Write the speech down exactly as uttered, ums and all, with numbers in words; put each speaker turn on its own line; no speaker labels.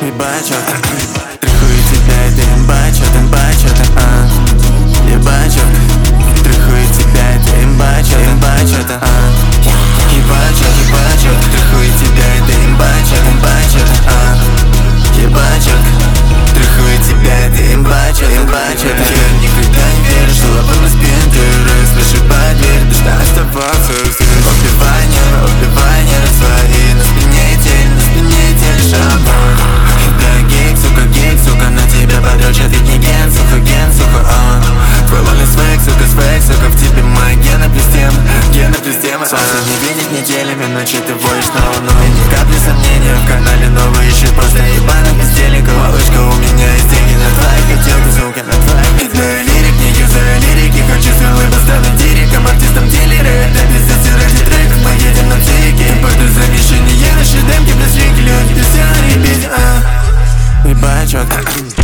Ебать чётко, тряхую тебя, это имба чётко, имба чётко, а. Ебать чётко, тряхую тебя, это имба чётко, имба чётко, а. Ебать чётко, ебать чётко, тряхую тебя, это имба чётко, имба чётко, а. Ебать чётко, тряхую тебя, это имба чётко, имба чётко. Я никогда не верю, что лапы на спину ты слышишь по дверь, должна оставаться. Убивай нервы, убивай нервы свои. На спине тень, на спине тень шапок. Да гейк, сука, гейк, сука, на тебя подрочат ведь не ген, сука, ген, сука, а. Твой лолис фейк, сука, фейк, сука, в тебе мои гены плюс тем, гены плюс тем. Солнце не видеть неделями, ночью ты воешь на луну. И ни капли сомнения, в канале новый ищет просто ебаных бездельников. Малышка, у меня есть деньги на твои хотелки, сука, на твои. Юзаю лирик, не юзаю лирики, хочу свой лыбо стану дириком, артистом дилеры. Это пиздец ради треков, мы едем на цике. Импорту завещание, наши демки, блядь, люди, люди, все на репите, а. Ебать чётко.